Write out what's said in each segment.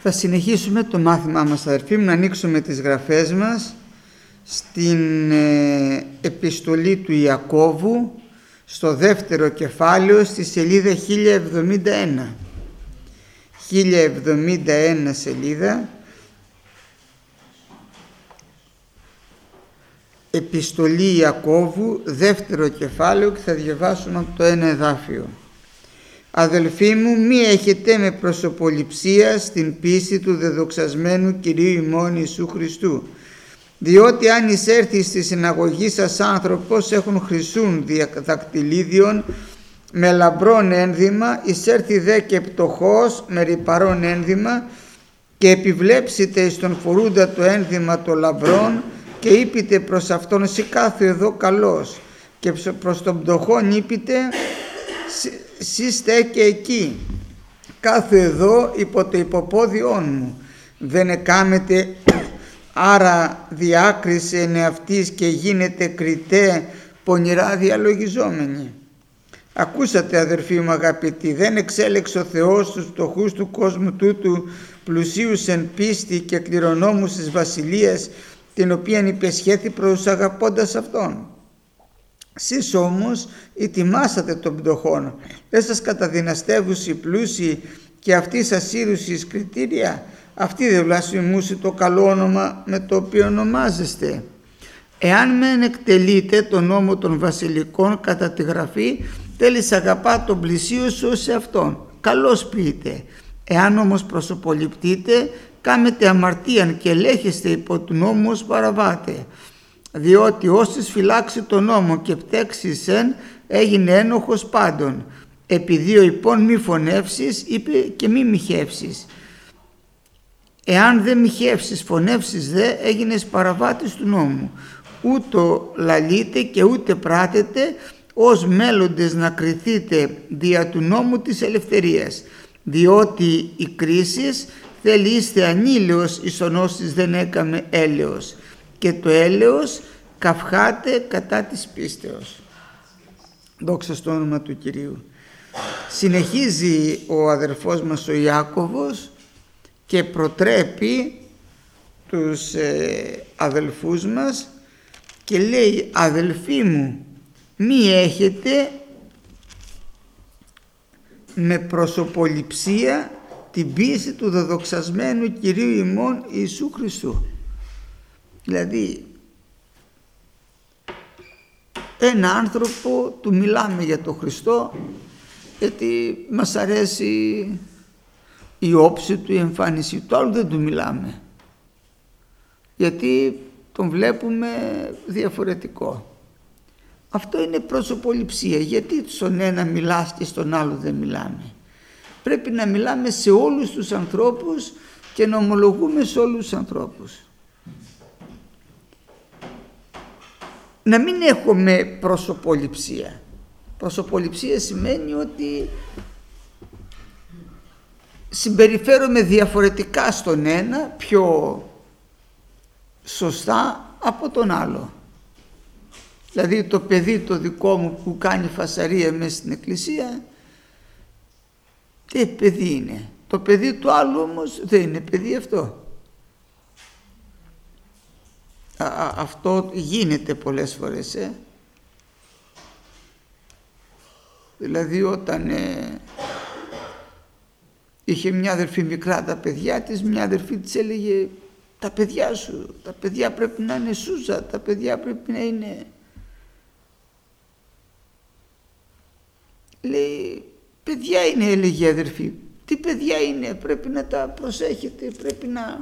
Θα συνεχίσουμε το μάθημά μας, αδερφοί μου, να ανοίξουμε τις γραφές μας στην επιστολή του Ιακώβου, στο δεύτερο κεφάλαιο, στη σελίδα 1071. 1071 σελίδα, επιστολή Ιακώβου, δεύτερο κεφάλαιο, και θα διαβάσουμε από το ένα εδάφιο. Αδελφοί μου, μη έχετε με προσωποληψία στην πίστη του δεδοξασμένου Κυρίου ημών Ιησού Χριστού. Διότι αν εισέρθει στη συναγωγή σας άνθρωπος έχουν χρυσούν δακτυλίδιον με λαμπρόν ένδυμα, εισέρθει δε και πτωχός με ρυπαρόν ένδυμα, και επιβλέψετε εις τον φορούντα το ένδυμα το λαμπρόν, και είπετε προς αυτόν, εσύ κάθου εδώ καλός, και προς τον πτωχόν είπετε, εσύ στέκε εκεί, κάθου εδώ υπό το υποπόδιόν μου. Δεν εκάμετε άρα διάκριση εν εαυτής και γίνετε κριτέ πονηρά διαλογιζόμενοι. Ακούσατε, αδερφοί μου αγαπητοί, δεν εξέλεξε ο Θεός τους φτωχούς του κόσμου τούτου πλουσίους εν πίστη και κληρονόμους της βασιλείας, την οποία υπεσχέθη προς αγαπώντας Αυτόν. Σεις όμως ετοιμάσατε τον πτωχόν, δεν σας καταδυναστεύουσι πλούσιοι και αυτοί σας ήρουσι κριτήρια, αυτοί δεν βλασφημούσι το καλό όνομα με το οποίο ονομάζεστε. Εάν μεν εκτελείτε τον νόμο των βασιλικών κατά τη γραφή, θέλεις αγαπά τον πλησίο σου σε αυτόν, καλώς πείτε. Εάν όμως προσωποληπτείτε, κάμετε αμαρτίαν και ελέγχεστε υπό του νόμου ως παραβάτε. Διότι όσοι φυλάξει τον νόμο και πτέξισεν, έγινε ένοχος πάντων. Επειδή ο υπόν μη φωνεύσεις, είπε και μη μοιχεύσεις. Εάν δεν μοιχεύσεις, φωνεύσεις δε, έγινες παραβάτης του νόμου. Ούτω λαλείτε και ούτε πράτετε, ως μέλλοντες να κριθείτε δια του νόμου της ελευθερίας. Διότι η κρίσεις θέλει είστε ανήλαιος εις ονόσεις δεν έκαμε έλεος, και το έλεος καυχάται κατά της πίστεως. Δόξα στο όνομα του Κυρίου. Συνεχίζει ο αδερφός μας ο Ιάκωβος και προτρέπει τους αδελφούς μας και λέει, αδελφοί μου, μη έχετε με προσωποληψία την πίστη του δεδοξασμένου Κυρίου ημών Ιησού Χριστού. Δηλαδή ένα άνθρωπο του μιλάμε για τον Χριστό γιατί μας αρέσει η όψη του, η εμφάνιση του, άλλου δεν του μιλάμε γιατί τον βλέπουμε διαφορετικό. Αυτό είναι προσωποληψία. Γιατί στον ένα μιλάς και στον άλλο δεν μιλάμε? Πρέπει να μιλάμε σε όλους τους ανθρώπους και να ομολογούμε σε όλους τους ανθρώπους. Να μην έχουμε προσωποληψία. Προσωποληψία σημαίνει ότι συμπεριφέρομαι διαφορετικά στον ένα, πιο σωστά από τον άλλο. Δηλαδή το παιδί το δικό μου που κάνει φασαρία μέσα στην εκκλησία, τι παιδί είναι? Το παιδί του άλλου όμως δεν είναι παιδί αυτό. Αυτό γίνεται πολλές φορές. Δηλαδή όταν είχε μια αδερφή μικρά τα παιδιά της, μια αδερφή της έλεγε, τα παιδιά σου, τα παιδιά πρέπει να είναι σούζα, τα παιδιά πρέπει να είναι... Λέει, παιδιά είναι, έλεγε η αδερφή. Τι παιδιά είναι, πρέπει να τα προσέχετε, πρέπει να...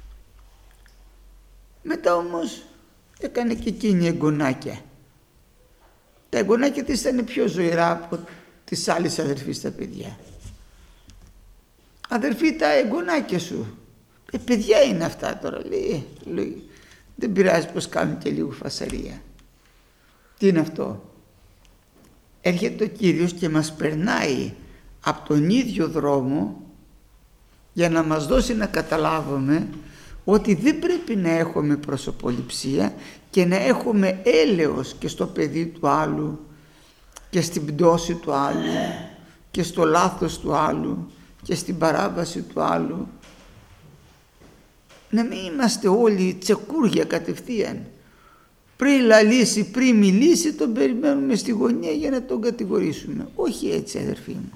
Μετά όμως έκανε και εκείνη εγγονάκια. Τα εγγονάκια της ήταν πιο ζωηρά από της άλλης αδερφής τα παιδιά. Αδερφή, τα εγγονάκια σου, παιδιά είναι αυτά τώρα, λέει. Δεν πειράζει πως κάνουν και λίγο φασαρία. Τι είναι αυτό? Έρχεται ο Κύριος και μας περνάει από τον ίδιο δρόμο για να μας δώσει να καταλάβουμε ότι δεν πρέπει να έχουμε προσωποληψία και να έχουμε έλεος και στο παιδί του άλλου και στην πτώση του άλλου και στο λάθος του άλλου και στην παράβαση του άλλου. να μην είμαστε όλοι τσεκούρια κατευθείαν. Πριν λαλήσει, πριν μιλήσει, τον περιμένουμε στη γωνία για να τον κατηγορήσουμε. Όχι έτσι, αδερφοί μου.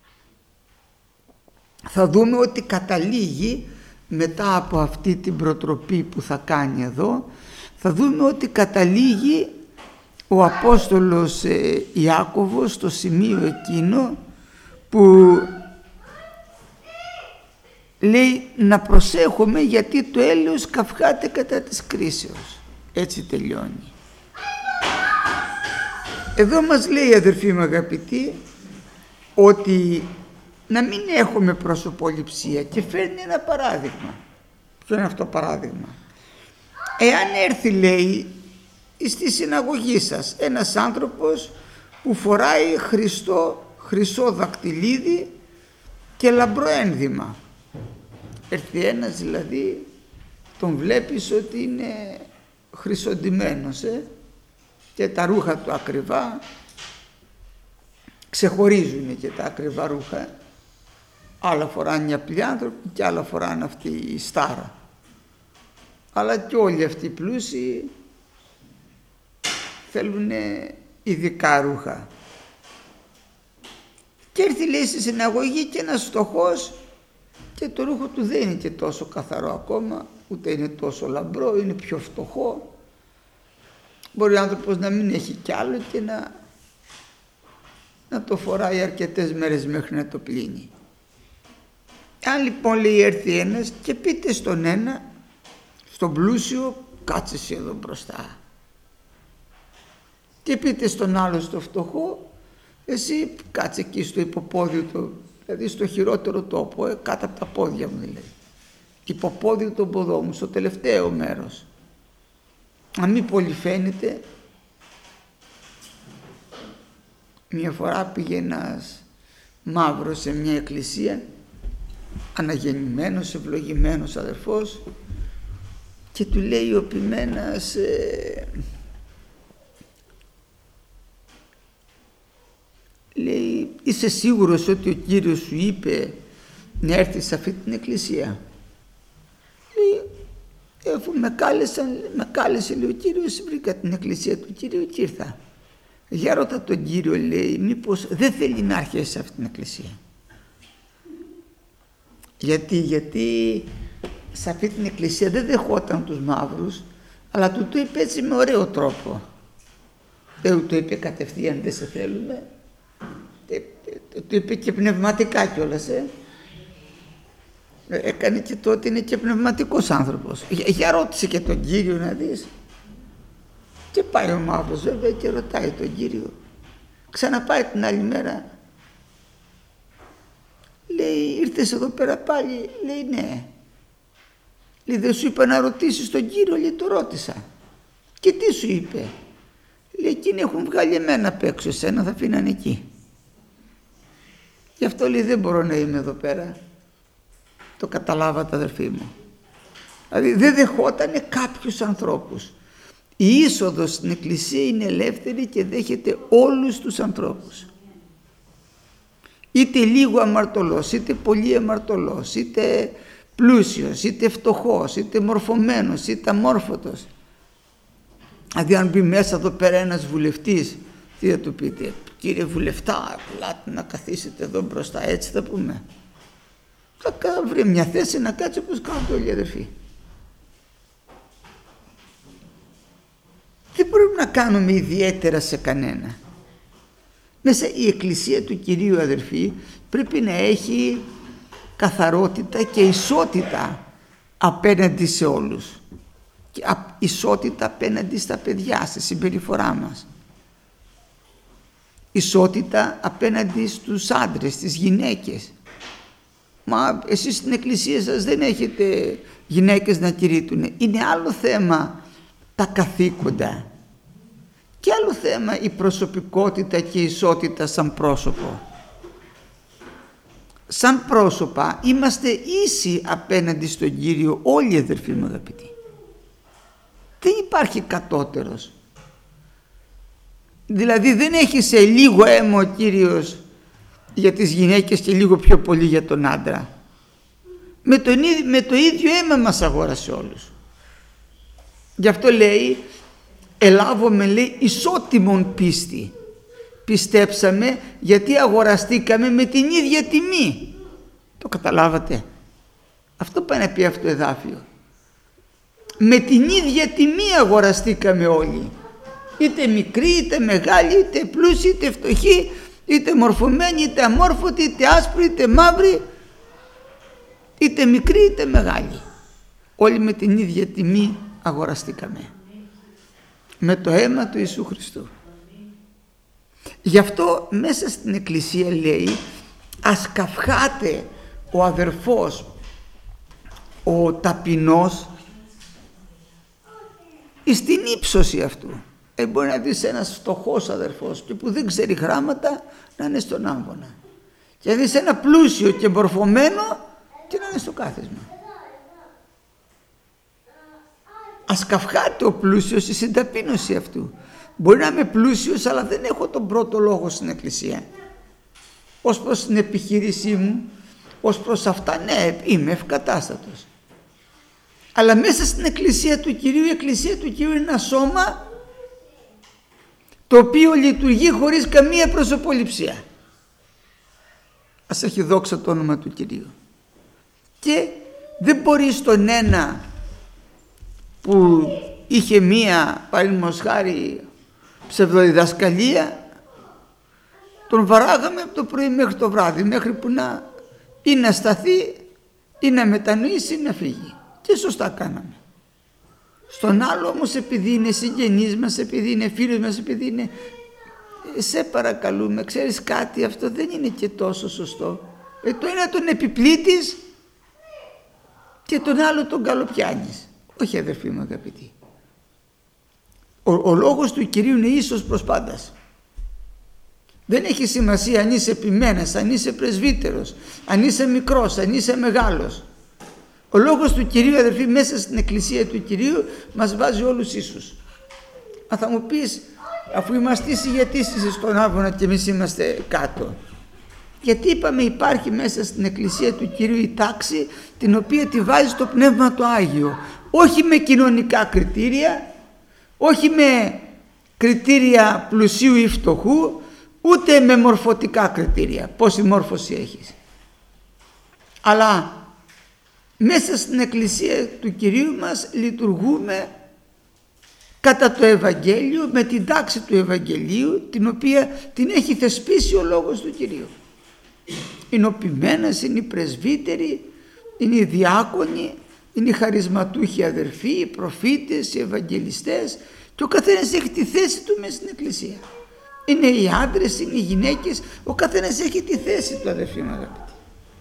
Θα δούμε ότι καταλήγει μετά από αυτή την προτροπή που θα κάνει εδώ, θα δούμε ότι καταλήγει ο Απόστολος Ιάκωβος στο σημείο εκείνο που λέει να προσέχουμε γιατί το έλεος καυχάται κατά της κρίσεως. Έτσι τελειώνει. Εδώ μας λέει, αδερφοί μου αγαπητοί, ότι να μην έχουμε προσωποληψία, και φέρνει ένα παράδειγμα. Ποιο είναι αυτό το παράδειγμα? Εάν έρθει, λέει, στη συναγωγή σας ένας άνθρωπος που φοράει χρυσό δακτυλίδι και λαμπρό ένδυμα. Έρθει ένας δηλαδή, τον βλέπεις ότι είναι χρυσοντημένος και τα ρούχα του ακριβά, ξεχωρίζουν και τα ακριβά ρούχα. Άλλα φοράνε οι απλοί άνθρωποι και άλλα φοράνε αυτοί οι στάρα. Αλλά και όλοι αυτοί οι πλούσιοι θέλουν ειδικά ρούχα. Και έρθει, λέει, στη συναγωγή και ένας φτωχός και το ρούχο του δεν είναι και τόσο καθαρό ακόμα, ούτε είναι τόσο λαμπρό, είναι πιο φτωχό. Μπορεί ο άνθρωπος να μην έχει κι άλλο και να το φοράει αρκετές μέρες μέχρι να το πλύνει. Αν λοιπόν, λέει, έρθει ένας και πείτε στον ένα, στον πλούσιο, κάτσε εσύ εδώ μπροστά, και πείτε στον άλλο, στο φτωχό, εσύ κάτσε εκεί στο υποπόδιο του, δηλαδή στο χειρότερο τόπο, κάτω από τα πόδια μου, δηλαδή υποπόδιο των ποδών μου, στο τελευταίο μέρος. Αν μην πολύ φαίνεται. Μια φορά πήγε ένας μαύρος σε μια εκκλησία, αναγεννημένος, ευλογημένος αδερφός, και του λέει ο ποιμένας, λέει, είσαι σίγουρος ότι ο Κύριος σου είπε να έρθεις σε αυτή την εκκλησία? Λέει, αφού με κάλεσε, λέει, ο Κύριος, βρήκα την εκκλησία του Κύριου και ήρθα. Για ρώτα τον Κύριο, λέει, μήπως δεν θέλει να έρχεσαι σε αυτή την εκκλησία? Γιατί σε αυτή την εκκλησία δεν δεχόταν τους μαύρους, αλλά του το είπε έτσι με ωραίο τρόπο. Δεν το είπε κατευθείαν δεν σε θέλουμε, το είπε και πνευματικά κιόλας. Έκανε και το ότι είναι και πνευματικός άνθρωπος. Για ρώτησε και τον Κύριο να δεις. Και πάει ο μαύρος βέβαια και ρωτάει τον Κύριο. Ξαναπάει την άλλη μέρα. Λέει, ήρθες εδώ πέρα πάλι? Λέει, ναι. Λέει, δεν σου είπα να ρωτήσεις τον Κύριο? Λέει, το ρώτησα. Και τι σου είπε? Λέει, εκείνοι έχουν βγάλει εμένα απ' έξω, εσένα θα αφήνανε εκεί. Γι' αυτό, λέει, δεν μπορώ να είμαι εδώ πέρα. Το καταλάβατε, αδερφοί μου? Δηλαδή δεν δεχότανε κάποιους ανθρώπους. Η είσοδος στην εκκλησία είναι ελεύθερη και δέχεται όλους τους ανθρώπους. Είτε λίγο αμαρτωλός, είτε πολύ αμαρτωλός, είτε πλούσιος, είτε φτωχός, είτε μορφωμένος, είτε αμόρφωτος. Δηλαδή αν μπει μέσα εδώ πέρα ένας βουλευτής, τι θα του πείτε? Κύριε βουλευτά, απλά να καθίσετε εδώ μπροστά, έτσι θα πούμε? Θα βρει μια θέση να κάτσει όπως κάνουν όλοι οι αδερφοί. Δεν μπορούμε να κάνουμε ιδιαίτερα σε κανένα. Μέσα η εκκλησία του Κυρίου, αδερφοί, πρέπει να έχει καθαρότητα και ισότητα απέναντι σε όλους. Και ισότητα απέναντι στα παιδιά, στη συμπεριφορά μας. Ισότητα απέναντι στους άντρες, στις γυναίκες. Μα εσείς στην εκκλησία σας δεν έχετε γυναίκες να κηρύττουν. Είναι άλλο θέμα τα καθήκοντα και άλλο θέμα η προσωπικότητα και η ισότητα σαν πρόσωπο. Σαν πρόσωπα είμαστε ίσοι απέναντι στον Κύριο όλοι οι αδερφοί μου αγαπητοί. Δεν υπάρχει κατώτερος. Δηλαδή δεν έχει σε λίγο αίμα ο Κύριος για τις γυναίκες και λίγο πιο πολύ για τον άντρα. με το ίδιο αίμα μας αγόρασε όλους. Γι' αυτό λέει, ελάβουμε, λέει, ισότιμον πίστη. Πιστέψαμε γιατί αγοραστήκαμε με την ίδια τιμή. Το καταλάβατε? Αυτό πάει να πει αυτό το εδάφιο. Με την ίδια τιμή αγοραστήκαμε όλοι. Είτε μικροί, είτε μεγάλοι, είτε πλούσιοι, είτε φτωχοί, είτε μορφωμένοι, είτε αμόρφωτοι, είτε άσπροι, είτε μαύροι, είτε μικροί, είτε μεγάλοι. Όλοι με την ίδια τιμή αγοραστήκαμε. Με το αίμα του Ιησού Χριστού. Γι' αυτό μέσα στην Εκκλησία λέει, ας καυχάται ο αδερφός, ο ταπεινός, στην ύψωση αυτού. Μπορεί να δεις ένας φτωχός αδερφός και που δεν ξέρει γράμματα να είναι στον άμβονα, και να δεις ένα πλούσιο και μορφωμένο και να είναι στο κάθισμα. Ας καυχάται ο πλούσιος στην ταπείνωση αυτού. Μπορεί να είμαι πλούσιος, αλλά δεν έχω τον πρώτο λόγο στην Εκκλησία. Ως προς την επιχείρησή μου, ως προς αυτά, ναι, είμαι ευκατάστατος. Αλλά μέσα στην Εκκλησία του Κυρίου, η Εκκλησία του Κυρίου είναι ένα σώμα το οποίο λειτουργεί χωρίς καμία προσωποληψία. Ας έχει δόξα το όνομα του Κυρίου. Και δεν μπορεί στον ένα που είχε μία, παραδείγματος χάρη, ψευδοδιδασκαλία, τον βαράγαμε από το πρωί μέχρι το βράδυ, μέχρι που να σταθεί ή να μετανοήσει ή να φύγει. Και σωστά κάναμε. Στον άλλο όμως, επειδή είναι συγγενής μας, επειδή είναι φίλος μας, επειδή είναι, σε παρακαλούμε, ξέρεις κάτι, αυτό δεν είναι και τόσο σωστό. Το ένα τον επιπλήττεις και τον άλλο τον καλοπιάνεις. Όχι, αδερφοί μου αγαπητοί. Ο λόγος του Κυρίου είναι ίσος προς πάντας. Δεν έχει σημασία αν είσαι επιμένας, αν είσαι πρεσβύτερος, αν είσαι μικρός, αν είσαι μεγάλος. Ο λόγος του Κυρίου, αδερφοί, μέσα στην Εκκλησία του Κυρίου μας βάζει όλους ίσους. Αν θα μου πεις, αφού είμαστε ίσοι, γιατί είσαι στον άβονα και εμείς είμαστε κάτω? Γιατί είπαμε, υπάρχει μέσα στην Εκκλησία του Κυρίου η τάξη την οποία τη βάζει το Πνεύμα το Άγιο. Όχι με κοινωνικά κριτήρια, όχι με κριτήρια πλουσίου ή φτωχού, ούτε με μορφωτικά κριτήρια, πόση μόρφωση έχεις. Αλλά μέσα στην Εκκλησία του Κυρίου μας λειτουργούμε κατά το Ευαγγέλιο, με την τάξη του Ευαγγελίου, την οποία την έχει θεσπίσει ο λόγος του Κυρίου. Είναι ο ποιμένας, είναι οι πρεσβύτεροι, είναι οι διάκονοι, είναι οι χαρισματούχοι αδερφοί, οι προφήτες, οι ευαγγελιστές, και ο καθένας έχει τη θέση του μέσα στην Εκκλησία. Είναι οι άντρες, είναι οι γυναίκες, ο καθένας έχει τη θέση του, αδερφοί μου αγαπητοί.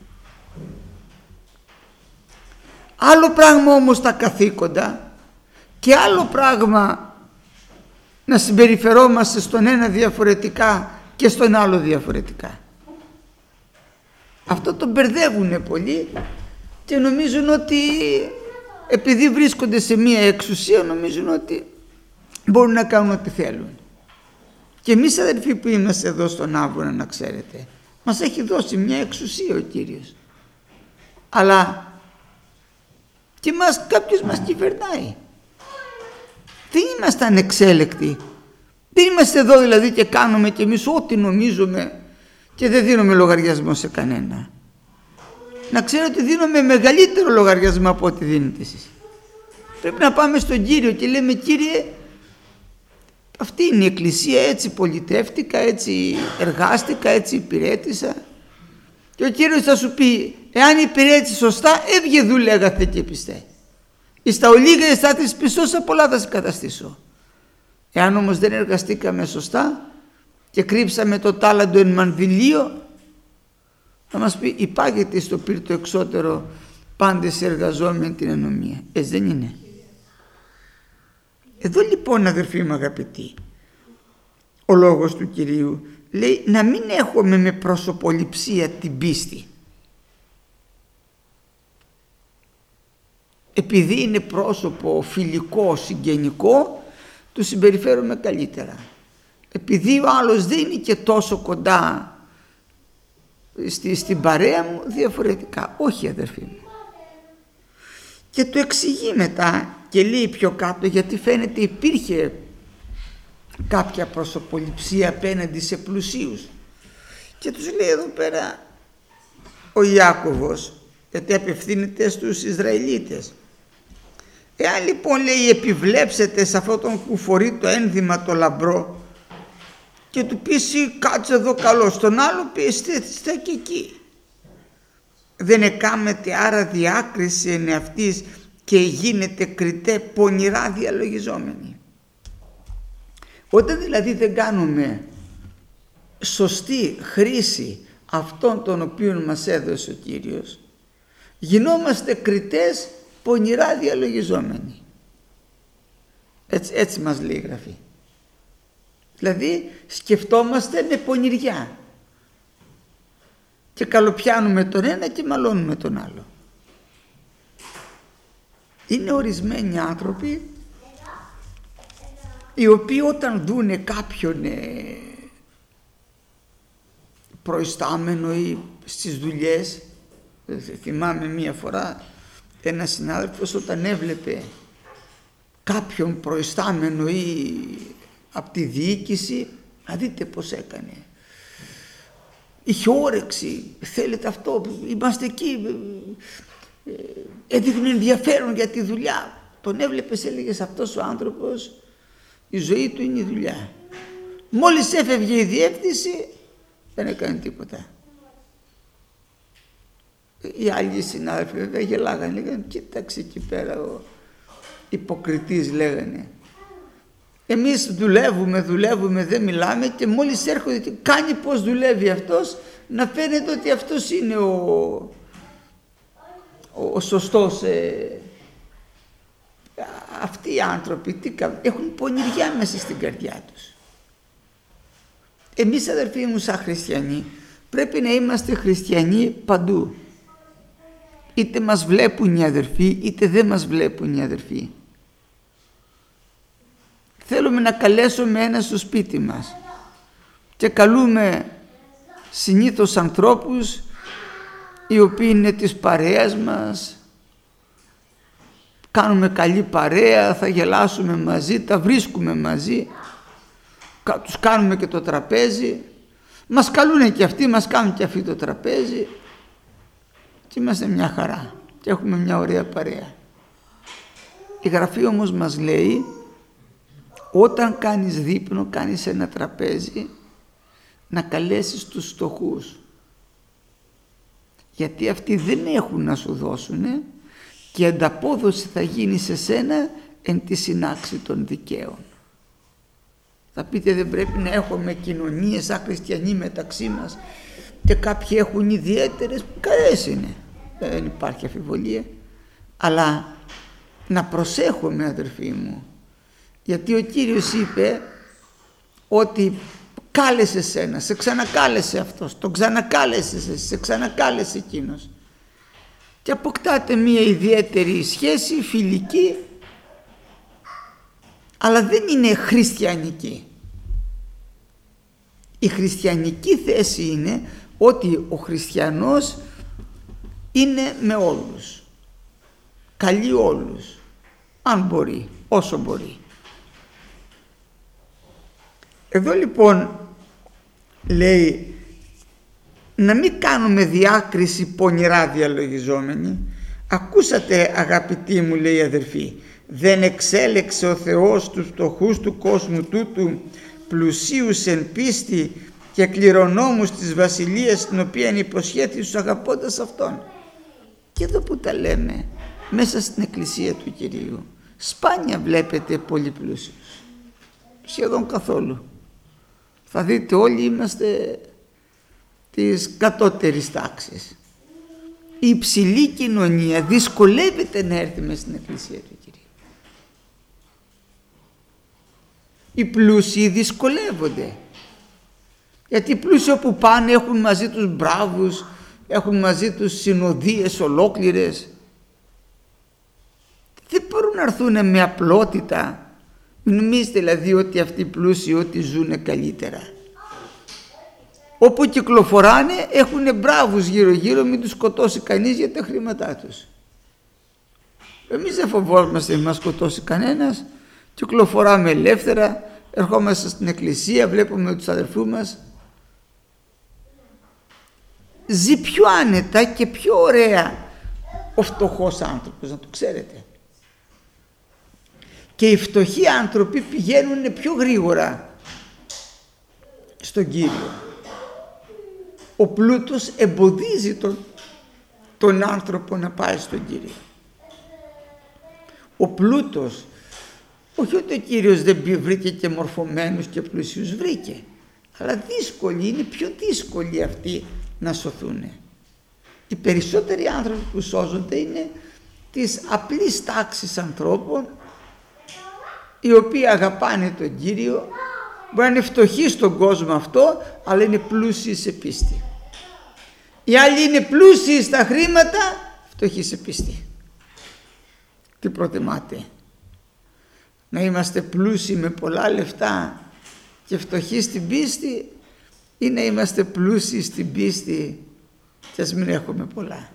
Άλλο πράγμα όμως τα καθήκοντα και άλλο πράγμα να συμπεριφερόμαστε στον ένα διαφορετικά και στον άλλο διαφορετικά. Αυτό το μπερδεύουν πολλοί και νομίζουν ότι επειδή βρίσκονται σε μία εξουσία, νομίζουν ότι μπορούν να κάνουν ό,τι θέλουν. Και εμείς, αδελφοί, που είμαστε εδώ στον Άβονα, να ξέρετε, μας έχει δώσει μια εξουσία ο Κύριος, αλλά και κάποιος μας κυβερνάει. Δεν είμαστε ανεξέλεκτοι. Δεν είμαστε εδώ δηλαδή και κάνουμε και εμείς ό,τι νομίζουμε και δεν δίνουμε λογαριασμό σε κανένα. Να ξέρετε ότι δίνουμε μεγαλύτερο λογαριασμό από ό,τι δίνετε εσείς. Πρέπει να πάμε στον Κύριο και λέμε, Κύριε, αυτή είναι η Εκκλησία, έτσι πολιτεύτηκα, έτσι εργάστηκα, έτσι υπηρέτησα. Και ο Κύριος θα σου πει, εάν υπηρέτησες σωστά, έβγε δούλε αγαθέ και πιστέ. Εις τα ολίγα εστάθης πιστός, σε πολλά θα σε καταστήσω. Εάν όμως δεν εργαστήκαμε σωστά και κρύψαμε το τάλαντο εν μανδυλίο, θα μας πει, υπάγεται στο πύρτο εξώτερο πάντες εργαζόμενοι την ενομία. Έτσι δεν είναι? Εδώ λοιπόν, αδερφοί μου αγαπητοί, ο λόγος του Κυρίου λέει να μην έχουμε με προσωποληψία την πίστη. Επειδή είναι πρόσωπο φιλικό, συγγενικό, του συμπεριφέρομαι καλύτερα. Επειδή ο άλλος δεν είναι και τόσο κοντά στην παρέα μου, διαφορετικά. Όχι, αδερφοί μου. Και το εξηγεί μετά και λέει πιο κάτω, γιατί φαίνεται υπήρχε κάποια προσωποληψία απέναντι σε πλουσίους, και τους λέει εδώ πέρα ο Ιάκωβος, γιατί απευθύνεται στους Ισραηλίτες: εάν λοιπόν, λέει, επιβλέψετε σε αυτόν τον που φορεί το ένδυμα το λαμπρό και του πεις κάτσε εδώ καλό, στον άλλο πεις στέκει εκεί, δεν εκάμετε άρα διάκριση εν αυτής και γίνεται κριτέ πονηρά διαλογιζόμενοι? Όταν δηλαδή δεν κάνουμε σωστή χρήση αυτών των οποίων μας έδωσε ο Κύριος, γινόμαστε κριτές πονηρά διαλογιζόμενοι. Έτσι μας λέει η Γραφή. Δηλαδή σκεφτόμαστε με πονηριά και καλοπιάνουμε τον ένα και μαλώνουμε τον άλλο. Είναι ορισμένοι άνθρωποι οι οποίοι όταν δούνε κάποιον προϊστάμενο ή στις δουλειές, θυμάμαι μία φορά ένα συνάδελφος όταν έβλεπε κάποιον προϊστάμενο ή από τη διοίκηση, να δείτε πως έκανε, είχε όρεξη, θέλετε αυτό, είμαστε εκεί, έδειχνε ενδιαφέρον για τη δουλειά, τον έβλεπες, έλεγες αυτός ο άνθρωπος η ζωή του είναι η δουλειά. Μόλις έφευγε η διεύθυνση δεν έκανε τίποτα. Οι άλλοι συνάδελφοι βέβαια γελάγανε, λέγανε κοίταξε εκεί πέρα ο υποκριτής, λέγανε. Εμείς δουλεύουμε, δεν μιλάμε, και μόλις έρχονται κάνει πως δουλεύει αυτός, να φαίνεται ότι αυτός είναι ο σωστός. Αυτοί οι άνθρωποι έχουν πονηριά μέσα στην καρδιά τους. Εμείς, αδερφοί μου, σαν χριστιανοί πρέπει να είμαστε χριστιανοί παντού. Είτε μας βλέπουν οι αδερφοί είτε δεν μας βλέπουν οι αδερφοί. Θέλουμε να καλέσουμε ένα στο σπίτι μας και καλούμε συνήθως ανθρώπους οι οποίοι είναι της παρέας μας, κάνουμε καλή παρέα, θα γελάσουμε μαζί, τα βρίσκουμε μαζί, τους κάνουμε και το τραπέζι, μας καλούνε και αυτοί, μας κάνουν και αυτοί το τραπέζι και είμαστε μια χαρά και έχουμε μια ωραία παρέα. Η Γραφή όμως μας λέει, όταν κάνεις δείπνο, κάνεις ένα τραπέζι, να καλέσεις τους φτωχούς, γιατί αυτοί δεν έχουν να σου δώσουνε και η ανταπόδοση θα γίνει σε σένα εν τη συνάξη των δικαίων. Θα πείτε, δεν πρέπει να έχουμε κοινωνίες σαν χριστιανοί μεταξύ μας και κάποιοι έχουν ιδιαίτερες? Καλές είναι, δεν υπάρχει αμφιβολία, αλλά να προσέχουμε, αδερφοί μου, γιατί ο Κύριος είπε ότι κάλεσε σένα, σε ξανακάλεσε αυτός, τον ξανακάλεσε, σε ξανακάλεσε εκείνος, και αποκτάτε μία ιδιαίτερη σχέση φιλική, αλλά δεν είναι χριστιανική. Η χριστιανική θέση είναι ότι ο χριστιανός είναι με όλους, καλεί όλους, αν μπορεί, όσο μπορεί. Εδώ λοιπόν λέει να μην κάνουμε διάκριση πονηρά διαλογιζόμενοι. Ακούσατε, αγαπητοί μου, λέει, αδερφοί, δεν εξέλεξε ο Θεός τους φτωχούς του κόσμου τούτου πλουσίους εν πίστη και κληρονόμους της βασιλείας την οποία υποσχέθη στους αγαπώντας Αυτόν? Και εδώ που τα λέμε, μέσα στην εκκλησία του Κυρίου, σπάνια βλέπετε πολύ πλούσιους, σχεδόν καθόλου. Θα δείτε όλοι είμαστε της κατώτερης τάξης. Η υψηλή κοινωνία δυσκολεύεται να έρθει μέσα στην εκκλησία του Κυρίου. Οι πλούσιοι δυσκολεύονται, γιατί οι πλούσιοι όπου πάνε έχουν μαζί τους μπράβους, έχουν μαζί τους συνοδείες ολόκληρες, δεν μπορούν να έρθουν με απλότητα. Μην νομίζετε δηλαδή ότι αυτοί οι πλούσιοι ότι ζουν καλύτερα. Όπου κυκλοφοράνε έχουν μπράβους γύρω γύρω, μην τους σκοτώσει κανείς για τα χρήματά τους. Εμείς δεν φοβόμαστε να μας σκοτώσει κανένας, κυκλοφοράμε ελεύθερα, ερχόμαστε στην εκκλησία, βλέπουμε τους αδερφούς μας. Ζει πιο άνετα και πιο ωραία ο φτωχός άνθρωπος, να το ξέρετε. Και οι φτωχοί άνθρωποι πηγαίνουν πιο γρήγορα στον Κύριο. Ο πλούτος εμποδίζει τον άνθρωπο να πάει στον Κύριο. Ο πλούτος, όχι ότι ο Κύριος δεν βρήκε και μορφωμένους και πλούσιους, βρήκε, αλλά είναι πιο δύσκολοι αυτοί να σωθούν. Οι περισσότεροι άνθρωποι που σώζονται είναι της απλής τάξης ανθρώπων, οι οποίοι αγαπάνε τον Κύριο, μπορεί να είναι φτωχοί στον κόσμο αυτό, αλλά είναι πλούσιοι σε πίστη. Οι άλλοι είναι πλούσιοι στα χρήματα, φτωχοί σε πίστη. Τι προτιμάτε? Να είμαστε πλούσιοι με πολλά λεφτά και φτωχοί στην πίστη, ή να είμαστε πλούσιοι στην πίστη και ας μην έχουμε πολλά?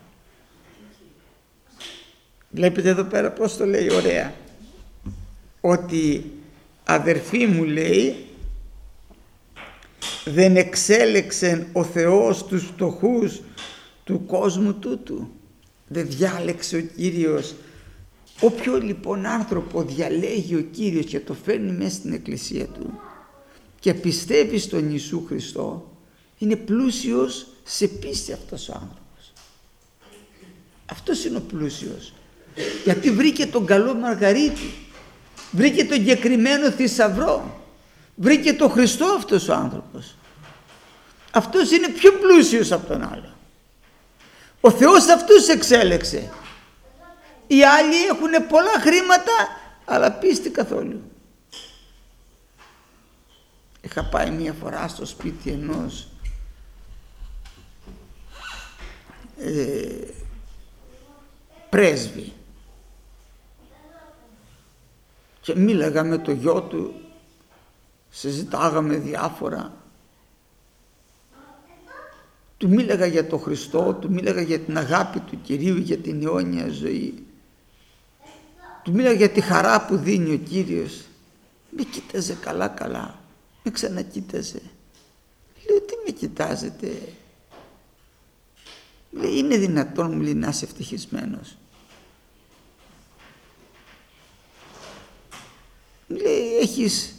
Βλέπετε εδώ πέρα πως το λέει ωραία, ότι αδερφοί μου, λέει, δεν εξέλεξε ο Θεός τους φτωχούς του κόσμου τούτου. Δεν διάλεξε ο Κύριος? Όποιο λοιπόν άνθρωπο διαλέγει ο Κύριος και το φέρνει μέσα στην εκκλησία του και πιστεύει στον Ιησού Χριστό, είναι πλούσιος σε πίστη αυτός ο άνθρωπος. Αυτός είναι ο πλούσιος, γιατί βρήκε τον καλό Μαργαρίτη, βρήκε τον εγκεκριμένο θησαυρό, βρήκε τον Χριστό αυτός ο άνθρωπος. Αυτός είναι πιο πλούσιος από τον άλλο. Ο Θεός αυτούς εξέλεξε. Οι άλλοι έχουν πολλά χρήματα, αλλά πίστη καθόλου. Είχα πάει μία φορά στο σπίτι ενός πρέσβη και μίλαγα με το γιο του, συζητάγαμε διάφορα. Του μίλαγα για τον Χριστό, του μίλαγα για την αγάπη του Κυρίου, για την αιώνια ζωή. Του μίλαγα για τη χαρά που δίνει ο Κύριος. Με κοίταζε καλά, με ξανακοίταζε. Λέω, τι με κοιτάζετε? Λέει, είναι δυνατόν, μου λέει, να είσαι ευτυχισμένος? Λέει, έχεις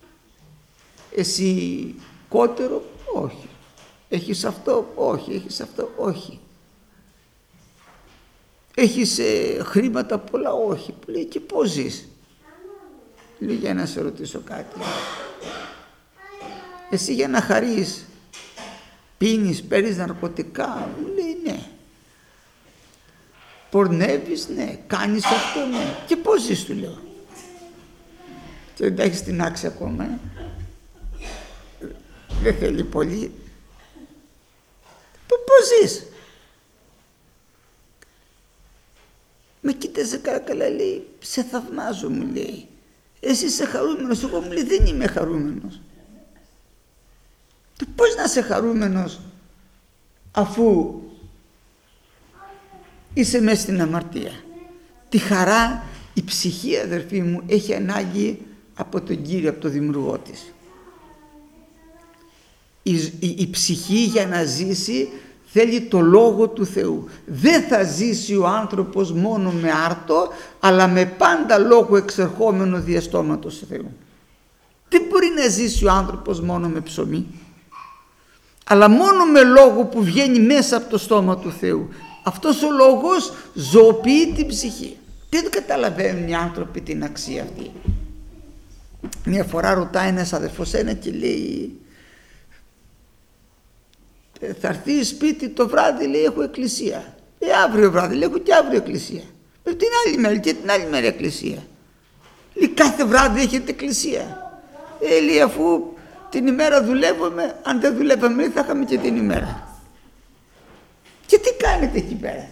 εσύ κότερο? Όχι. Έχεις αυτό? Όχι. Έχεις αυτό? Όχι. Έχεις χρήματα πολλά? Όχι. Λέει, και πώς ζεις? Λέει, για να σε ρωτήσω κάτι. Εσύ για να χαρείς πίνεις, παίρνεις ναρκωτικά? Μου λέει, ναι. Πορνεύεις? Ναι. Κάνεις αυτό? Ναι. Και πώς ζεις? Του λέω. Και δεν έχεις την άξη ακόμα. Δεν θέλει πολύ. Πώς ζεις? Με κοίταζε καλά, λέει, σε θαυμάζω, μου λέει. Εσύ είσαι χαρούμενος? Εγώ, μου λέει, δεν είμαι χαρούμενος. Πώς να είσαι χαρούμενος αφού είσαι μέσα στην αμαρτία? Τη χαρά η ψυχή, αδερφοί μου, έχει ανάγκη από τον Κύριο, από τον Δημιουργό της. Η ψυχή για να ζήσει θέλει το Λόγο του Θεού. Δεν θα ζήσει ο άνθρωπος μόνο με άρτο, αλλά με πάντα λόγο εξερχόμενο δια στόματος του Θεού. Δεν μπορεί να ζήσει ο άνθρωπος μόνο με ψωμί, αλλά μόνο με λόγο που βγαίνει μέσα από το στόμα του Θεού. Αυτός ο λόγος ζωοποιεί την ψυχή. Δεν καταλαβαίνουν οι άνθρωποι την αξία αυτή. Μια φορά ρωτάει ένας αδερφός ένα και λέει, θα έρθει σπίτι το βράδυ? Λέει, έχω εκκλησία. Αύριο βράδυ? Λέει, έχω και αύριο εκκλησία. Την άλλη μέρα και την άλλη μέρα εκκλησία. Λέει, κάθε βράδυ έχετε εκκλησία? Λέει, αφού την ημέρα δουλεύουμε, αν δεν δουλεύαμε θα είχαμε και την ημέρα. Και τι κάνετε εκεί πέρα?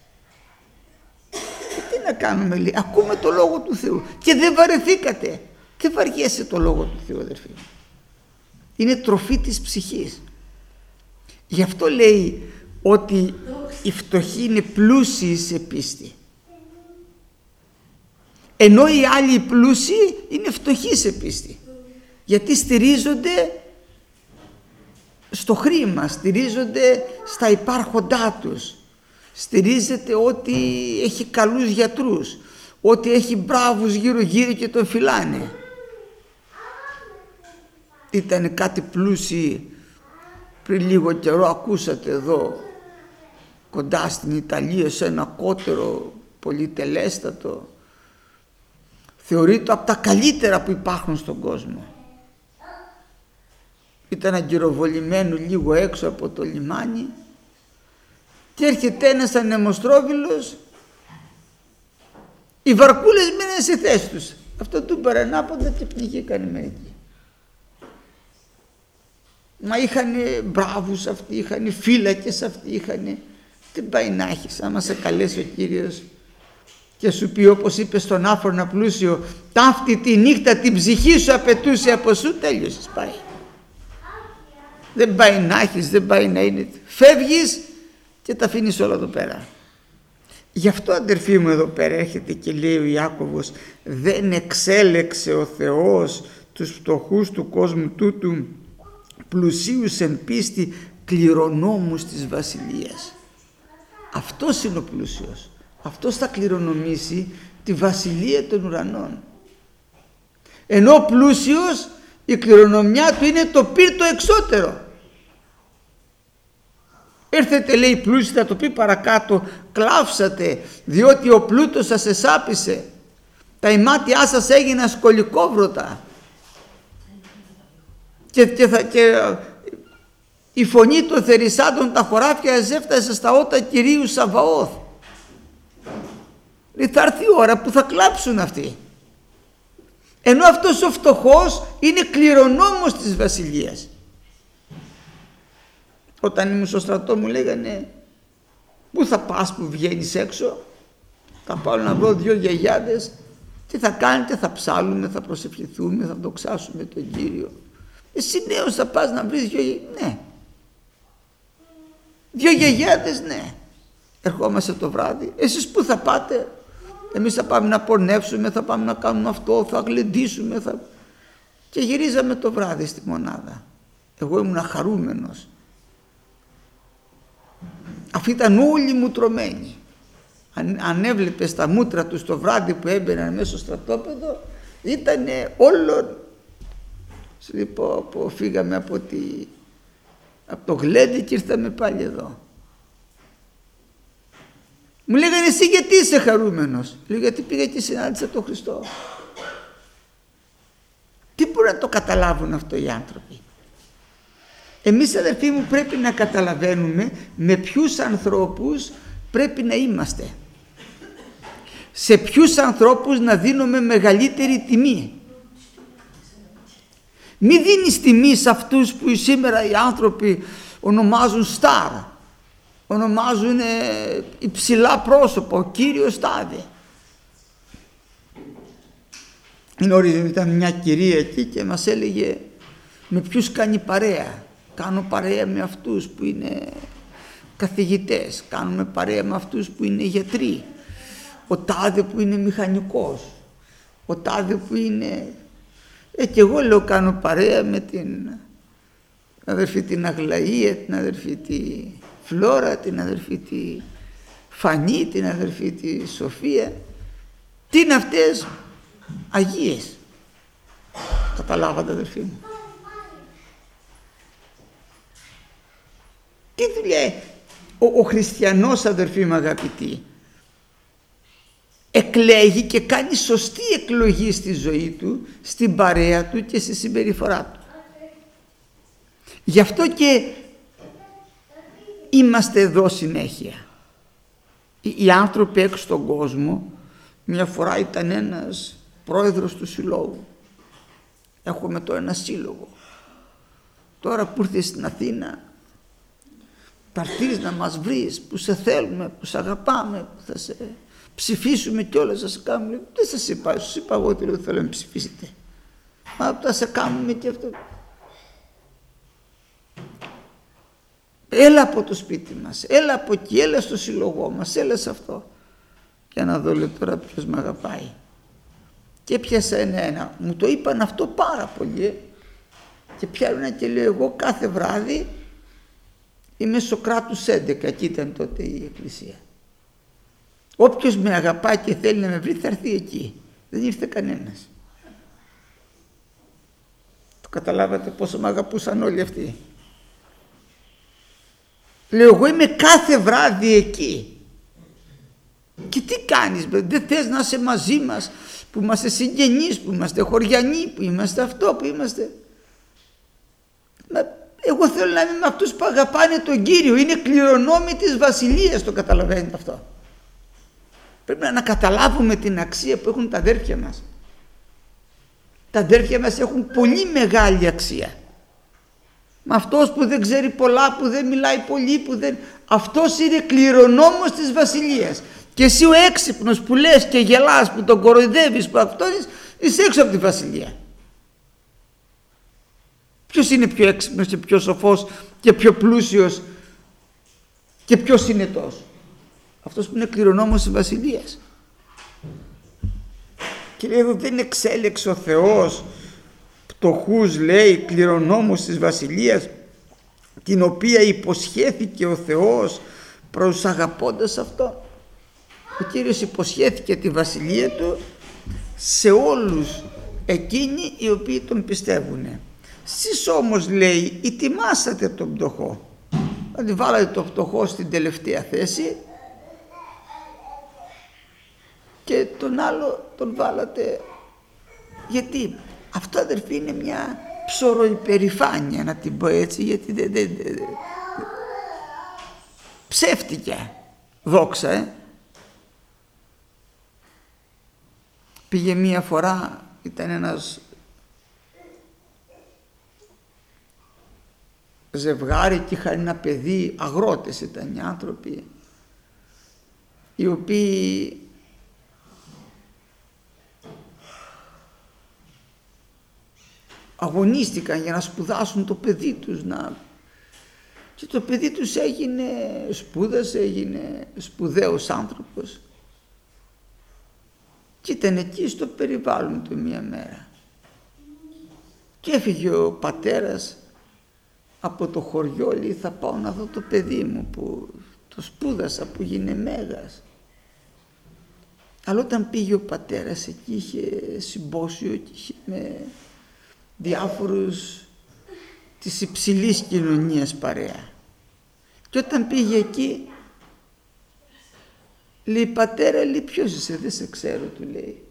Τι να κάνουμε? Λέει, ακούμε το Λόγο του Θεού και δεν βαρεθήκατε. Δεν βαριέσαι το Λόγο του Θεού, αδερφοί. Είναι τροφή της ψυχής. Γι' αυτό λέει ότι οι φτωχοί είναι πλούσιοι σε πίστη. Ενώ οι άλλοι πλούσιοι είναι φτωχοί σε πίστη, γιατί στηρίζονται στο χρήμα, στηρίζονται στα υπάρχοντά τους, στηρίζεται ότι έχει καλούς γιατρούς, ότι έχει μπράβους γύρω και τον φυλάνε. Ήταν κάτι πλούσιοι πριν λίγο καιρό, ακούσατε εδώ κοντά στην Ιταλία, σε ένα κότερο πολυτελέστατο, θεωρείται από τα καλύτερα που υπάρχουν στον κόσμο. Ήταν αγκυροβολημένο λίγο έξω από το λιμάνι και έρχεται ένας ανεμοστρόβιλος, οι βαρκούλες μέναν σε θέση τους, αυτό του παρανάποντα και πνιγήκαν μερικοί. Μα είχαν μπράβους αυτοί, είχαν φύλακες αυτοί, είχαν... Τι πάει να έχεις, άμα σε καλέσει ο Κύριος και σου πει, όπως είπε στον άφρονα πλούσιο, ταύτη τη νύχτα την ψυχή σου απαιτούσε από σου, τέλειωσες, πάει. Δεν πάει να έχεις, δεν πάει να είναι. Φεύγεις και τα αφήνεις όλα εδώ πέρα. Γι' αυτό, αδερφοί μου, εδώ πέρα έρχεται και λέει ο Ιάκωβος, δεν εξέλεξε ο Θεός τους φτωχούς του κόσμου τούτου, πλουσίους εν πίστη, κληρονόμους της βασιλείας. Αυτός είναι ο πλούσιος. Αυτός θα κληρονομήσει τη βασιλεία των ουρανών. Ενώ ο πλούσιος, η κληρονομιά του είναι το πύρτο εξώτερο. Έρθετε, λέει, πλούσιοι, θα το πει παρακάτω, κλάψατε διότι ο πλούτος σας εσάπησε, τα ημάτια σας έγιναν σκολικόβρωτα και η φωνή των θερισσάντων τα χωράφια έφτασε στα ότα Κυρίου Σαβαώθ. Θα έρθει η ώρα που θα κλάψουν αυτοί. Ενώ αυτός ο φτωχός είναι κληρονόμος της βασιλείας. Όταν ήμουν στο στρατό μου λέγανε, πού θα πας που βγαίνεις έξω? Θα πάω να βρω 2 γιαγιάδες. Τι θα κάνετε? Θα ψάλουμε, θα προσευχηθούμε, θα δοξάσουμε τον Κύριο. Εσύ νέος θα πας να βρεις 2 γιαγιάδες? Ναι. 2 γιαγιάδες, ναι. Ερχόμαστε το βράδυ. Εσείς πού θα πάτε? Εμείς θα πάμε να πορνεύσουμε, θα πάμε να κάνουμε αυτό, θα γλεντήσουμε. Και γυρίζαμε το βράδυ στη μονάδα. Εγώ ήμουν χαρούμενος. Αυτοί ήταν όλοι μου τρωμένοι. Αν έβλεπες τα μούτρα τους το βράδυ που έμπαιναν μέσα στο στρατόπεδο, ήταν όλο. Λοιπόν, φύγαμε από το γλέντι και ήρθαμε πάλι εδώ. Μου λέγανε, εσύ γιατί είσαι χαρούμενος? Λέω, γιατί πήγα και συνάντησα τον Χριστό. Τι μπορούν να το καταλάβουν αυτό οι άνθρωποι? Εμείς, αδερφοί μου, πρέπει να καταλαβαίνουμε με ποιους ανθρώπους πρέπει να είμαστε. Σε ποιους ανθρώπους να δίνουμε μεγαλύτερη τιμή. Μη δίνεις τιμή σε αυτούς που σήμερα οι άνθρωποι ονομάζουν στάρ, ονομάζουν υψηλά πρόσωπα, ο Κύριος τάδε. Ήταν μια κυρία εκεί και μας έλεγε με ποιους κάνει παρέα. Κάνω παρέα με αυτούς που είναι καθηγητές, κάνουμε παρέα με αυτούς που είναι γιατροί, ο τάδε που είναι μηχανικός, ο τάδε που είναι... Και εγώ λέω, κάνω παρέα με την αδερφή την Αγλαία, την αδερφή τη Φλόρα, την αδερφή τη Φανή, την αδερφή τη Σοφία. Τι είναι αυτές? Αγίες. Καταλάβατε, αδερφοί μου? Τι δουλειά? Ο χριστιανός, αδερφοί μου αγαπητοί, εκλέγει και κάνει σωστή εκλογή στη ζωή του, στην παρέα του και στη συμπεριφορά του. Γι' αυτό και είμαστε εδώ συνέχεια. Οι άνθρωποι έξω στον κόσμο, μια φορά ήταν ένας πρόεδρος του συλλόγου. Έχουμε τώρα ένα σύλλογο. Τώρα που ήρθες στην Αθήνα, θα έρθεις να μας βρεις, που σε θέλουμε, που σε αγαπάμε, που θα σε ψηφίσουμε κιόλας, θα σε κάνουμε. Δεν σας είπα, σας είπα εγώ ότι θέλω να ψηφίσετε. Μα θα σε κάνουμε και αυτό. Έλα από το σπίτι μας, έλα από εκεί, έλα στο σύλλογό μας, έλα σε αυτό. Για να δω, λέει, τώρα ποιος με αγαπάει. Και έπιασα ένα. Μου το είπαν αυτό πάρα πολύ. Και πιάνω και λέω, εγώ κάθε βράδυ είμαι Σοκράτους 11, εκεί ήταν τότε η εκκλησία. Όποιος με αγαπάει και θέλει να με βρει θα έρθει εκεί. Δεν ήρθε κανένας. Το καταλάβατε πόσο με αγαπούσαν όλοι αυτοί. Λέω, εγώ είμαι κάθε βράδυ εκεί. Και τι κάνεις, δεν θες να είσαι μαζί μας, που είμαστε συγγενείς, που είμαστε χωριανοί, που είμαστε αυτό, που είμαστε... Εγώ θέλω να είμαι με αυτούς που αγαπάνε τον Κύριο. Είναι κληρονόμοι της Βασιλείας, το καταλαβαίνετε αυτό. Πρέπει να καταλάβουμε την αξία που έχουν τα αδέρφια μας. Τα αδέρφια μας έχουν πολύ μεγάλη αξία. Με αυτός που δεν ξέρει πολλά, που δεν μιλάει πολύ, που δεν... αυτός είναι κληρονόμος της Βασιλείας. Και εσύ ο έξυπνος που λες και γελάς, που τον κοροϊδεύεις, που αυτός είσαι έξω από τη Βασιλεία. Ποιος είναι πιο έξυπνος και πιο σοφός και πιο πλούσιος και πιο συνετός? Αυτός που είναι κληρονόμος της Βασιλείας. Και λέει εδώ, δεν εξέλεξε ο Θεός πτωχούς, λέει, κληρονόμους της Βασιλείας, την οποία υποσχέθηκε ο Θεός προς αγαπώντας αυτό. Ο Κύριος υποσχέθηκε τη Βασιλεία Του σε όλους εκείνοι οι οποίοι Τον πιστεύουν. Σεις όμως, λέει, ητιμάσατε τον πτωχό. Δηλαδή βάλατε τον πτωχό στην τελευταία θέση και τον άλλο τον βάλατε. Γιατί αυτό, αδερφοί, είναι μια ψωροϊπερηφάνεια, να την πω έτσι, γιατί ψεύτικια δόξα. Πήγε μία φορά, ήταν ένας ζευγάρι και είχαν ένα παιδί, αγρότες ήταν οι άνθρωποι, οι οποίοι αγωνίστηκαν για να σπουδάσουν το παιδί τους, και το παιδί τους έγινε σπουδαίος άνθρωπος, και ήταν εκεί στο περιβάλλον του μία μέρα και έφυγε ο πατέρας από το χωριό, λέει, θα πάω να δω το παιδί μου που το σπούδασα, που γίνε μέγας. Αλλά όταν πήγε ο πατέρας εκεί, είχε συμπόσιο και είχε με διάφορους της υψηλής κοινωνίας παρέα. Και όταν πήγε εκεί, λέει, πατέρα, λέει, ποιος είσαι? Δεν σε ξέρω, του λέει.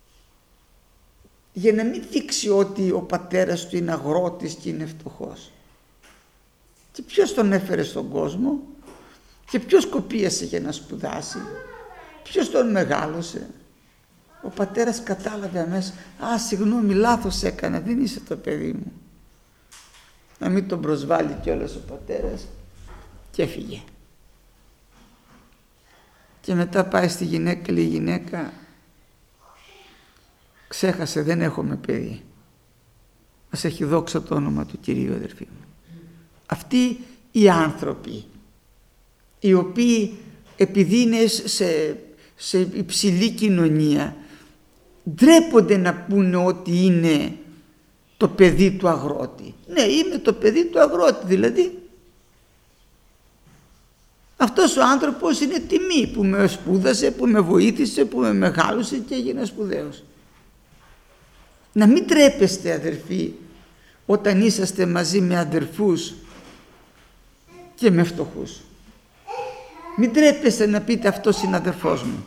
Για να μην δείξει ότι ο πατέρας του είναι αγρότης και είναι φτωχός. Και ποιος τον έφερε στον κόσμο και ποιος κοπίασε για να σπουδάσει, ποιος τον μεγάλωσε? Ο πατέρας κατάλαβε αμέσως, συγγνώμη, λάθος έκανα, δεν είσαι το παιδί μου. Να μην τον προσβάλλει κιόλας ο πατέρας, και έφυγε. Και μετά πάει στη γυναίκα, λέει, η γυναίκα, ξέχασε, δεν έχουμε παιδί. Μας έχει δόξα το όνομα του Κυρίου, αδερφοί μου. Αυτοί οι άνθρωποι, οι οποίοι επειδή είναι σε υψηλή κοινωνία, ντρέπονται να πούνε ότι είναι το παιδί του αγρότη. Ναι, είμαι το παιδί του αγρότη, δηλαδή. Αυτός ο άνθρωπος είναι τιμή που με σπούδασε, που με βοήθησε, που με μεγάλωσε και έγινε σπουδαίος. Να μην τρέπεστε, αδερφοί, όταν είσαστε μαζί με αδερφούς και με φτωχούς. Μην τρέπεστε να πείτε αυτός είναι αδερφός μου.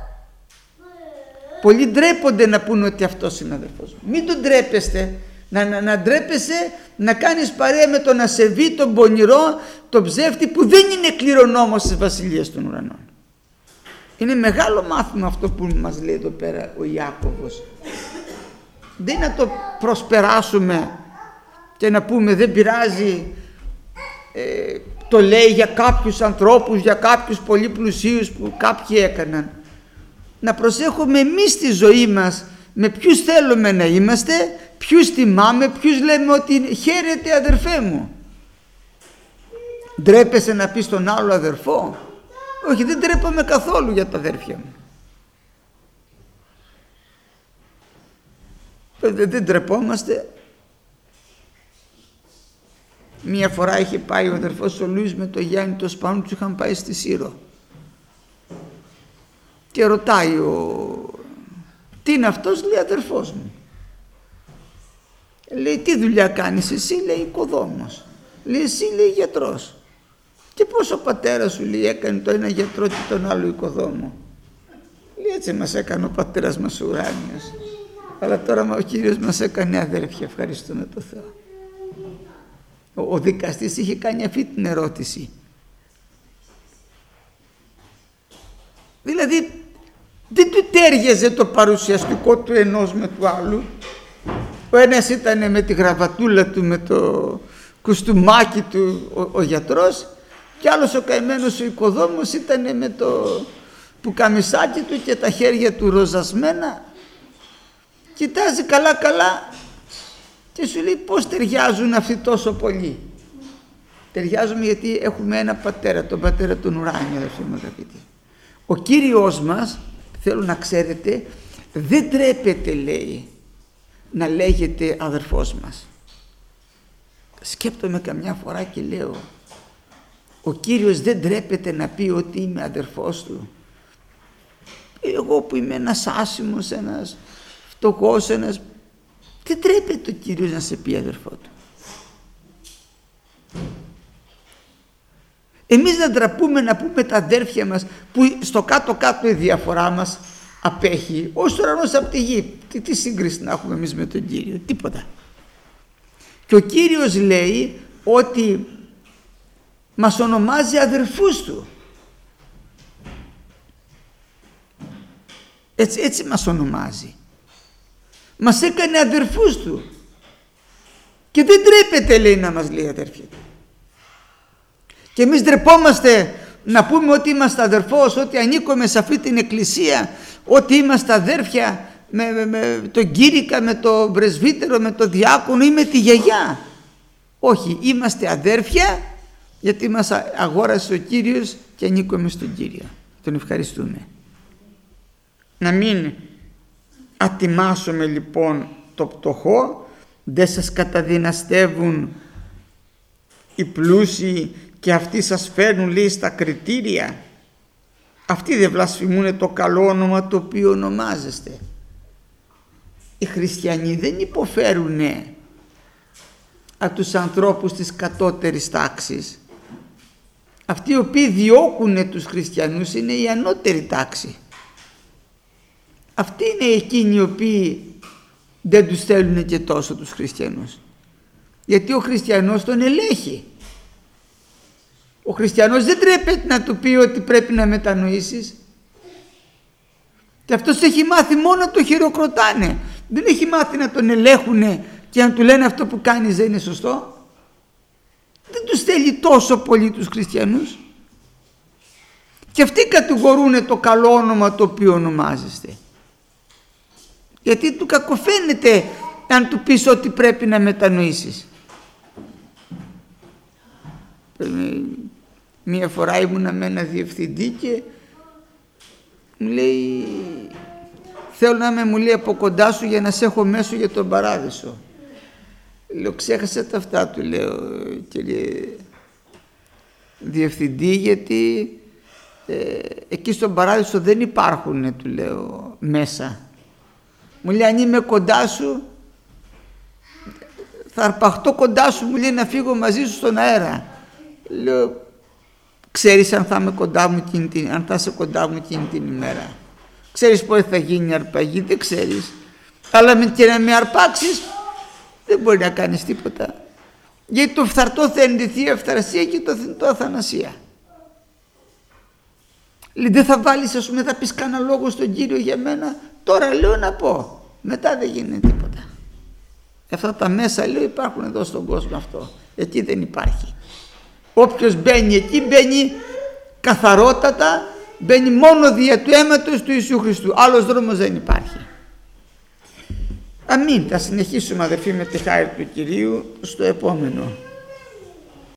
Πολλοί ντρέπονται να πούνε ότι αυτός είναι αδερφός μου. Μην τον ντρέπεστε. Να ντρέπεσαι να κάνεις παρέα με τον ασεβή, τον πονηρό, τον ψεύτη που δεν είναι κληρονόμος της Βασιλείας των Ουρανών. Είναι μεγάλο μάθημα αυτό που μας λέει εδώ πέρα ο Ιάκωβος. Δεν είναι να το προσπεράσουμε και να πούμε δεν πειράζει, το λέει για κάποιους ανθρώπους, για κάποιους πολύ πλουσίους που κάποιοι έκαναν. Να προσέχουμε εμείς στη ζωή μας με ποιους θέλουμε να είμαστε, ποιους τιμάμε, ποιους λέμε ότι χαίρετε αδερφέ μου. Ντρέπεσαι να πεις τον άλλο αδερφό? Όχι, δεν ντρέπομαι καθόλου για τα αδέρφια μου. Δεν τρεπόμαστε. Μία φορά είχε πάει ο αδερφός ο Λούις με το Γιάννη το Σπανού, του είχαν πάει στη Σύρο και ρωτάει τι είναι αυτός, λέει αδερφός μου. Λέει τι δουλειά κάνεις εσύ, λέει οικοδόμος. Λέει εσύ, λέει γιατρός. Και πώς ο πατέρας σου, λέει, έκανε το ένα γιατρό και τον άλλο οικοδόμο. Λέει έτσι μας έκανε ο πατέρας μας ο ουράνιος, αλλά τώρα ο Κύριος μας έκανε αδέρφια, ευχαριστούμε τον Θεό. Ο δικαστής είχε κάνει αυτή την ερώτηση. Δηλαδή δεν του τέριαζε το παρουσιαστικό του ενός με του άλλου. Ο ένας ήταν με τη γραβατούλα του, με το κουστούμάκι του ο γιατρός, και άλλος ο καημένος ο οικοδόμος ήταν με το πουκαμισάκι του και τα χέρια του ροζασμένα. Κοιτάζει καλά και σου λέει πώς ταιριάζουν αυτοί τόσο πολύ. Ταιριάζουμε γιατί έχουμε ένα πατέρα, τον πατέρα τον ουράνιο, αδερφοί μου αγαπητοί. Ο Κύριος μας, θέλω να ξέρετε, δεν τρέπεται, λέει, να λέγεται αδερφός μας. Σκέπτομαι καμιά φορά και λέω, ο Κύριος δεν τρέπεται να πει ότι είμαι αδερφός του. Εγώ που είμαι ένας άσημος, ένας φτωχός, δεν τρέπεται ο Κύριος να σε πει αδερφό του. Εμείς να ντραπούμε να πούμε τα αδέρφια μας, που στο κάτω-κάτω η διαφορά μας απέχει ως ουρανός από τη γη. Τι σύγκριση να έχουμε εμείς με τον Κύριο, τίποτα. Και ο Κύριος λέει ότι μας ονομάζει αδερφούς του. Έτσι μας ονομάζει. Μας έκανε αδερφούς του. Και δεν τρέπεται, λέει, να μας λέει αδέρφια του. Και εμείς ντρεπόμαστε να πούμε ότι είμαστε αδερφός, ότι ανήκουμε σε αυτή την εκκλησία, ότι είμαστε αδέρφια με τον κήρυκα, με τον πρεσβύτερο, με τον διάκονο ή με τη γιαγιά. Όχι, είμαστε αδέρφια γιατί μας αγόρασε ο Κύριος και ανήκουμε στον Κύριο. Τον ευχαριστούμε. Να μην ατιμάσουμε λοιπόν το πτωχό, δεν σας καταδυναστεύουν οι πλούσιοι και αυτοί σας φέρνουν, λέει, στα κριτήρια. Αυτοί δεν βλασφημούν το καλό όνομα το οποίο ονομάζεστε. Οι χριστιανοί δεν υποφέρουν από τους ανθρώπους της κατώτερης τάξης. Αυτοί οι οποίοι διώκουν τους χριστιανούς είναι η ανώτερη τάξη. Αυτοί είναι εκείνοι οι οποίοι δεν τους θέλουν και τόσο τους χριστιανούς. Γιατί ο χριστιανός τον ελέγχει. Ο χριστιανός δεν τρέπεται να του πει ότι πρέπει να μετανοήσεις. Και αυτός έχει μάθει μόνο να το χειροκροτάνε. Δεν έχει μάθει να τον ελέγχουν και να του λένε αυτό που κάνεις δεν είναι σωστό. Δεν τους θέλει τόσο πολύ τους χριστιανούς. Και αυτοί κατηγορούν το καλό όνομα το οποίο ονομάζεστε. Γιατί του κακοφαίνεται αν του πεις ότι πρέπει να μετανοήσεις. Μία φορά ήμουνα με ένα διευθυντή και μου λέει, θέλω να είμαι, μου λέει, από κοντά σου για να σε έχω μέσω για τον παράδεισο. Λέω, ξέχασε τα αυτά, του λέω, κύριε διευθυντή, γιατί εκεί στον παράδεισο δεν υπάρχουν, του λέω, μέσα. Μου λέει, αν είμαι κοντά σου θα αρπαχτώ κοντά σου, μου λέει, να φύγω μαζί σου στον αέρα. Λέω, ξέρεις αν θα είμαι κοντά μου αν θα είσαι κοντά μου εκείνη την ημέρα? Ξέρεις πότε θα γίνει η αρπαγή? Δεν ξέρεις. Αλλά και να με αρπάξεις δεν μπορεί να κάνεις τίποτα. Γιατί το φθαρτό θα ενδυθεί η αυθαρσία και το θνητό αθανασία. Λέει, δεν θα βάλεις, ας πούμε, θα πεις κανένα λόγο στον Κύριο για μένα? Τώρα λέω να πω, μετά δεν γίνεται τίποτα. Αυτά τα μέσα, λέω, υπάρχουν εδώ στον κόσμο αυτό. Εκεί δεν υπάρχει. Όποιος μπαίνει εκεί μπαίνει καθαρότατα, μπαίνει μόνο δια του αίματος του Ιησού Χριστού. Άλλος δρόμος δεν υπάρχει. Αμήν. Θα συνεχίσουμε, αδερφοί, με τη χάρη του Κυρίου στο επόμενο.